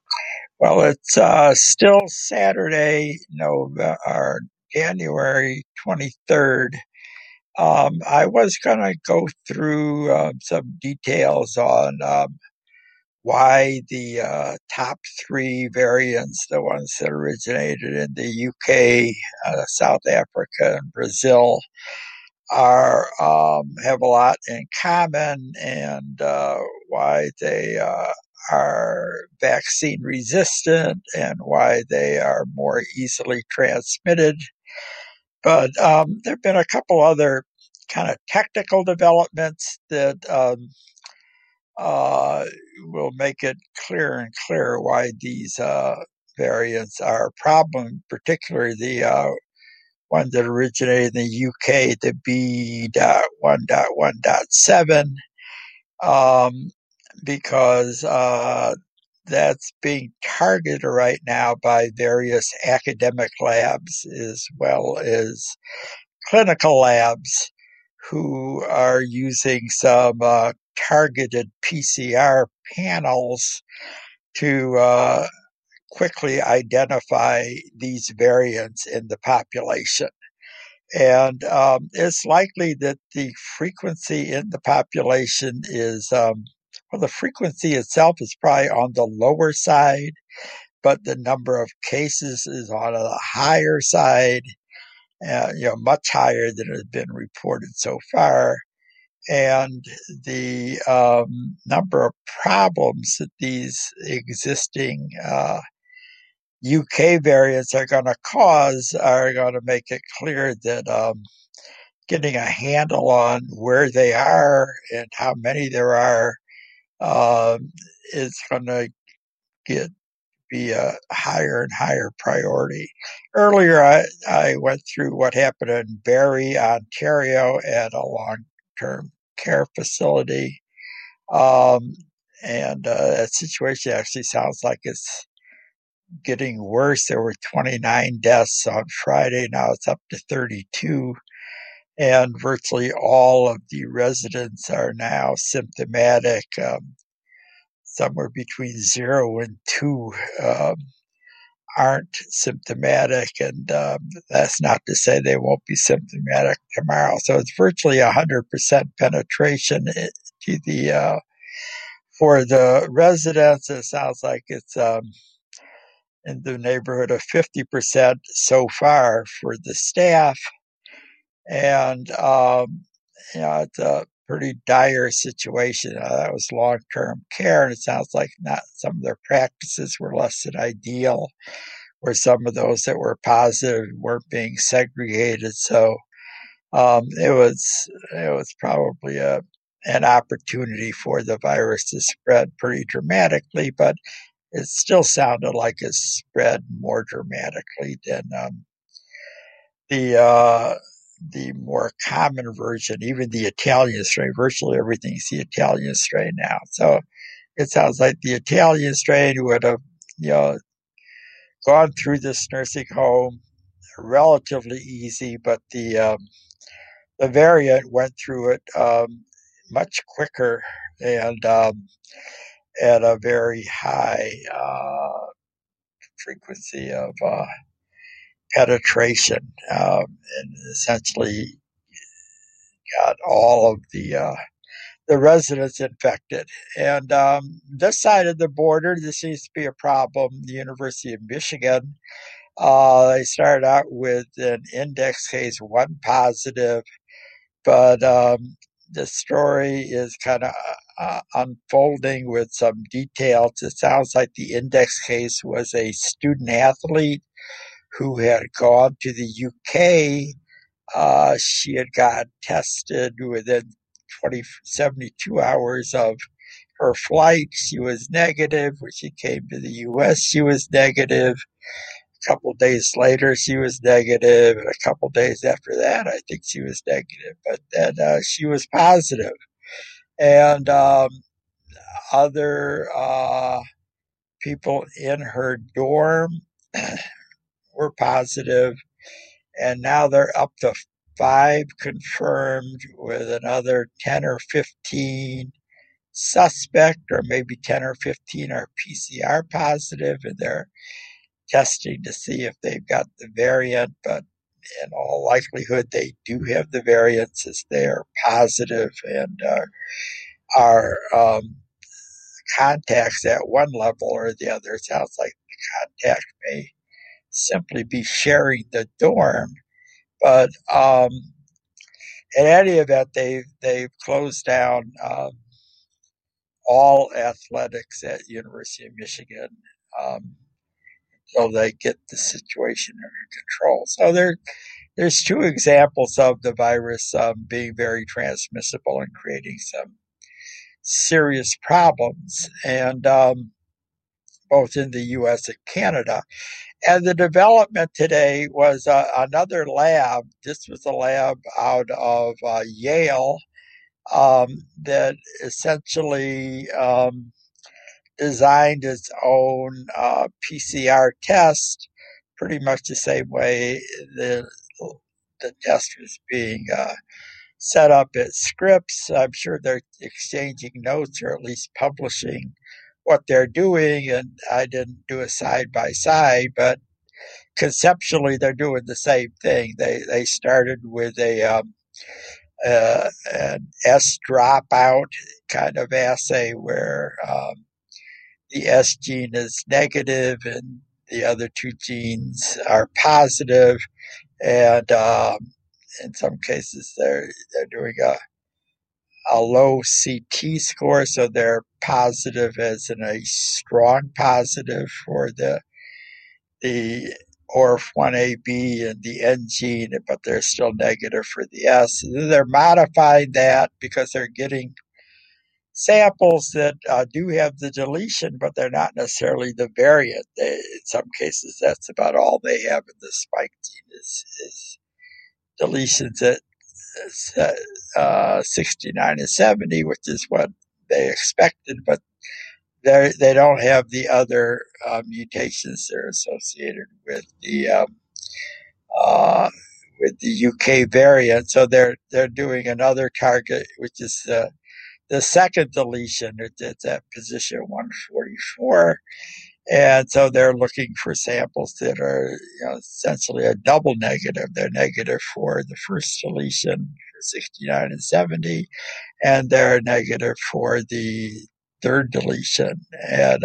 Well, it's still Saturday, November, or January 23rd. I was going to go through some details on why the top three variants, the ones that originated in the UK, South Africa, and Brazil, are have a lot in common, and why they are vaccine resistant and why they are more easily transmitted. But there have been a couple other kind of technical developments that uh, will make it clearer and clearer why these variants are a problem, particularly the one that originated in the UK, the B.1.1.7, because that's being targeted right now by various academic labs as well as clinical labs who are using some targeted PCR panels to quickly identify these variants in the population. And it's likely that the frequency in the population is, well, the frequency itself is probably on the lower side, but the number of cases is on the higher side, much higher than has been reported so far. And the number of problems that these existing UK variants are going to cause are going to make it clear that getting a handle on where they are and how many there are is going to get be a higher and higher priority. Earlier, I went through what happened in Barrie, Ontario, at a long-term care facility, um, and that situation actually sounds like it's getting worse. There were 29 deaths on Friday. Now it's up to 32. And virtually all of the residents are now symptomatic, somewhere between 0 and 2 aren't symptomatic, and that's not to say they won't be symptomatic tomorrow. So it's virtually 100% penetration to the for the residents. It sounds like it's in the neighborhood of 50% so far for the staff, and it's a pretty dire situation. That was long-term care, and it sounds like not some of their practices were less than ideal, where some of those that were positive weren't being segregated. So it was probably an opportunity for the virus to spread pretty dramatically, but it still sounded like it spread more dramatically than the the more common version, even the Italian strain. Virtually everything's the Italian strain now. So it sounds like the Italian strain would have, you know, gone through this nursing home relatively easy, but the variant went through it much quicker and at a very high frequency of penetration, and essentially got all of the residents infected. And this side of the border, this seems to be a problem. The University of Michigan, they started out with an index case, one positive, but the story is kind of unfolding with some details. It sounds like the index case was a student athlete who had gone to the UK. She had got tested within 72 hours of her flight. She was negative. When she came to the US, she was negative. A couple of days later, she was negative. And a couple of days after that, I think she was negative. But then she was positive. And other people in her dorm were positive, and now they're up to 5 confirmed, with another 10 or 15 suspect, or maybe 10 or 15 are PCR positive, and they're testing to see if they've got the variant, but in all likelihood, they do have the variant since they are positive and are contacts at one level or the other. It sounds like the contact may simply be sharing the dorm, but in any event, they've closed down all athletics at University of Michigan um, until they get the situation under control. So there's two examples of the virus being very transmissible and creating some serious problems, and both in the U.S. and Canada. And the development today was another lab. This was a lab out of Yale that essentially designed its own PCR test, pretty much the same way the test was being set up at Scripps. I'm sure they're exchanging notes or at least publishing what they're doing. And I didn't do a side by side, but conceptually they're doing the same thing. They started with an S dropout kind of assay where the S gene is negative and the other two genes are positive, and in some cases they're doing a low CT score, so they're positive as in a strong positive for the ORF1AB and the N gene, but they're still negative for the S. And then they're modifying that because they're getting samples that do have the deletion, but they're not necessarily the variant. In some cases, that's about all they have in the spike gene is deletions at 69 and 70, which is what they expected, but they don't have the other mutations that are associated uh, with the UK variant. So they're doing another target, which is the second deletion. It's at position 144. And so they're looking for samples that are essentially a double negative. They're negative for the first deletion for 69 and 70, and they're negative for the third deletion at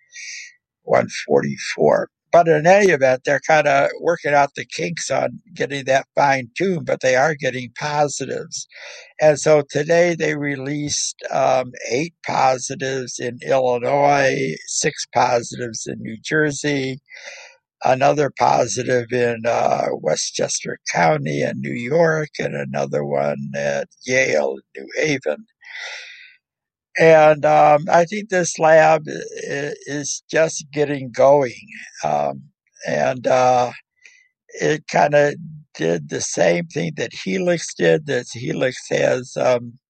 144. But in any event, they're kind of working out the kinks on getting that fine tuned, but they are getting positives. And so today they released 8 positives in Illinois, 6 positives in New Jersey, another positive in Westchester County in New York, and another one at Yale, New Haven. And I think this lab is just getting going. And it kind of did the same thing that Helix did. That Helix has,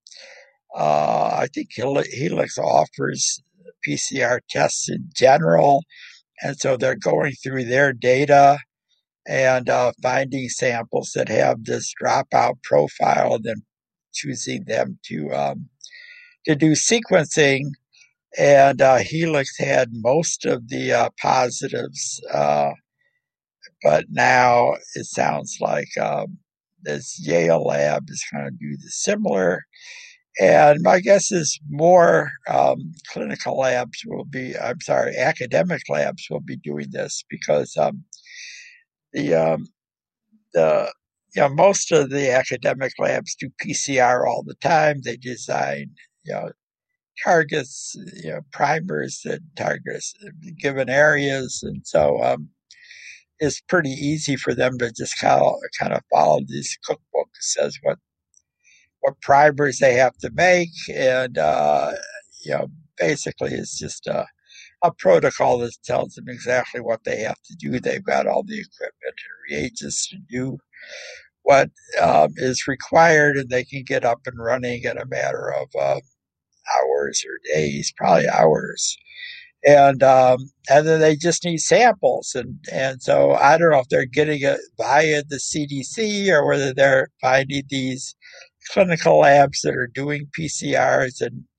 I think Helix offers PCR tests in general. And so they're going through their data and finding samples that have this dropout profile and then choosing them to do sequencing. And Helix had most of the positives, but now it sounds like this Yale lab is going to do the similar. And my guess is more clinical labs will be, I'm sorry, academic labs will be doing this because the the most of the academic labs do PCR all the time. They design targets, primers that target given areas, and so it's pretty easy for them to just kind of follow this cookbook that says what primers they have to make, and basically it's just a protocol that tells them exactly what they have to do. They've got all the equipment and reagents to do what is required, and they can get up and running in a matter of hours or days, probably hours. And then they just need samples, and so I don't know if they're getting it via the CDC or whether they're finding these clinical labs that are doing PCRs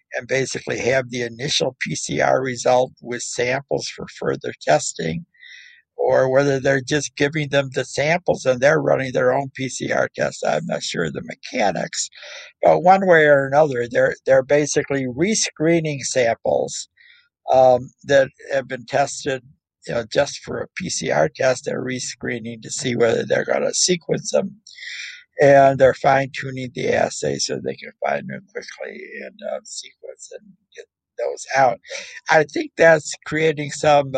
and basically have the initial PCR result with samples for further testing, or whether they're just giving them the samples and they're running their own PCR test. I'm not sure of the mechanics, but one way or another, they're basically rescreening samples that have been tested, just for a PCR test. They're rescreening to see whether they're going to sequence them, and they're fine tuning the assay so they can find them quickly and sequence and get those out. I think that's creating some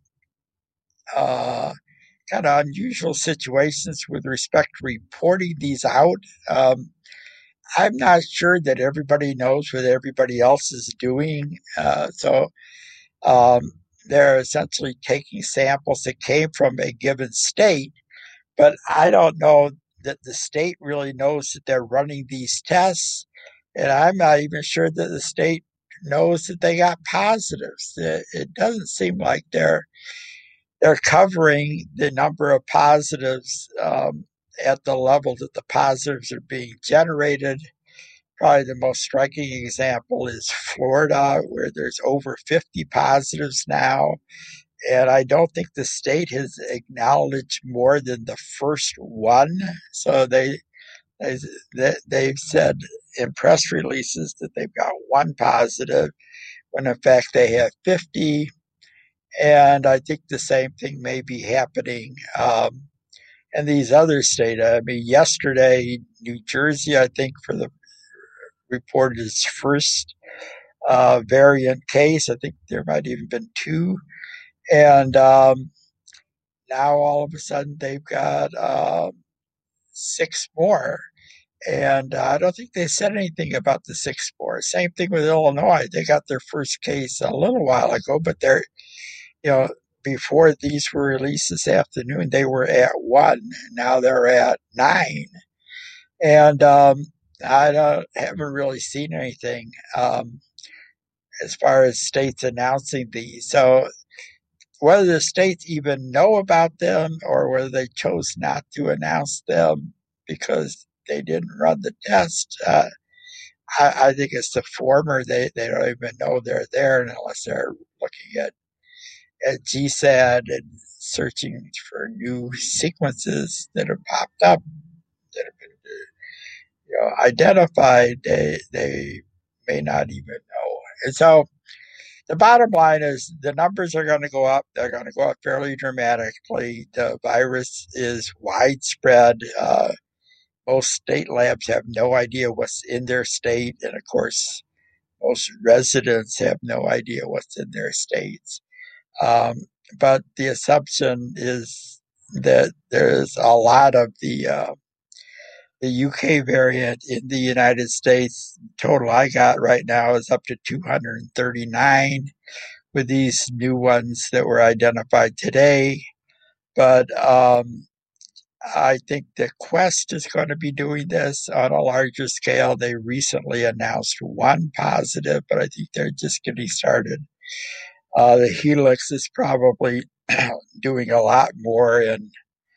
uh, kind of unusual situations with respect to reporting these out. Um, I'm not sure that everybody knows what everybody else is doing. Um, they're essentially taking samples that came from a given state, but I don't know that the state really knows that they're running these tests. And I'm not even sure that the state knows that they got positives. It doesn't seem like they're covering the number of positives at the level that the positives are being generated. Probably the most striking example is Florida, where there's over 50 positives now. And I don't think the state has acknowledged more than the first one. So they they've said in press releases that they've got one positive, when in fact they have 50. And I think the same thing may be happening in these other states. I mean, yesterday, New Jersey, I think, for the reported its first variant case. I think there might even been two. And now all of a sudden they've got six more. And I don't think they said anything about the six more. Same thing with Illinois. They got their first case a little while ago, but you know, before these were released this afternoon, they were at one. Now they're at nine. And haven't really seen anything as far as states announcing these. So whether the states even know about them or whether they chose not to announce them because they didn't run the test, I think it's the former. They don't even know they're there unless they're looking at GSAD and searching for new sequences that have popped up that have been identified. They may not even know. And so the bottom line is the numbers are going to go up. They're going to go up fairly dramatically. The virus is widespread. Most state labs have no idea what's in their state. And of course, most residents have no idea what's in their states. Um, but the assumption is that there's a lot of the UK variant in the United States. Total I got right now is up to 239 with these new ones that were identified today. But I think the Quest is going to be doing this on a larger scale. They recently announced one positive, but I think they're just getting started. The Helix is probably doing a lot more in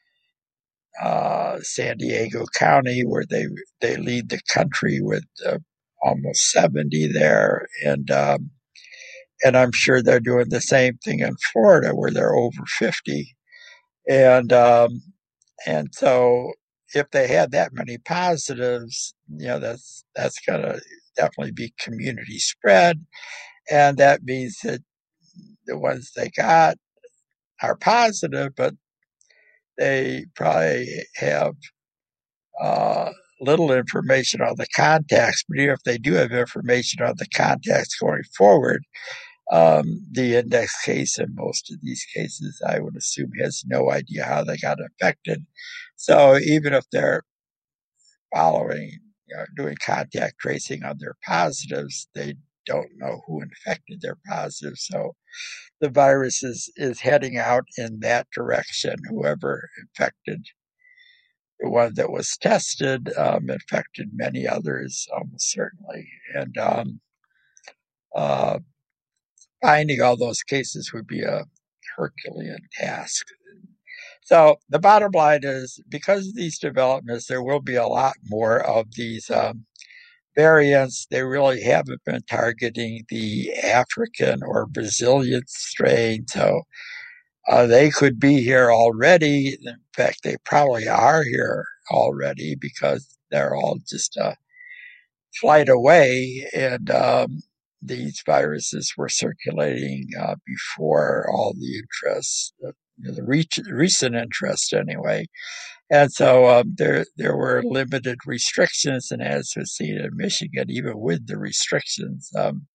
San Diego County, where they lead the country with almost 70 there, and I'm sure they're doing the same thing in Florida, where they're over 50, and and so if they had that many positives, that's gonna definitely be community spread, and that means that the ones they got are positive, but they probably have uh, little information on the contacts. But even if they do have information on the contacts going forward, the index case in most of these cases, I would assume, has no idea how they got infected. So even if they're following, doing contact tracing on their positives, they don't know who infected their positives. So the virus is heading out in that direction. Whoever infected the one that was tested infected many others, almost certainly. And uh, finding all those cases would be a Herculean task. So the bottom line is, because of these developments, there will be a lot more of these variants, they really haven't been targeting the African or Brazilian strain. So they could be here already. In fact, they probably are here already because they're all just a flight away. And these viruses were circulating before all the interest, the recent interest anyway. And so there were limited restrictions, and as we've seen in Michigan, even with the restrictions,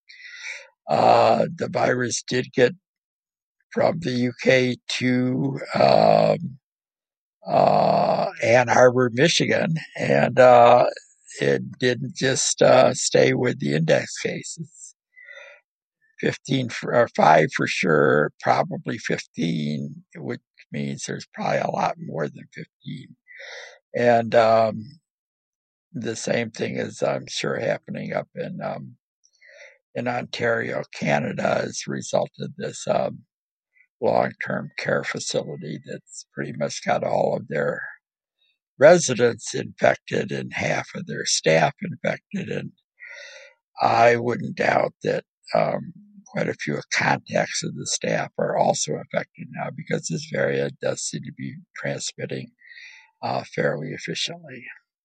the virus did get from the UK to Ann Arbor, Michigan, and it didn't just stay with the index cases. 15 or 5 for sure, probably 15, which means there's probably a lot more than 15. And the same thing is, I'm sure, happening up in Ontario, Canada, as a result of this long-term care facility that's pretty much got all of their residents infected and half of their staff infected. And I wouldn't doubt that quite a few contacts of the staff are also affected now because this variant does seem to be transmitting fairly efficiently.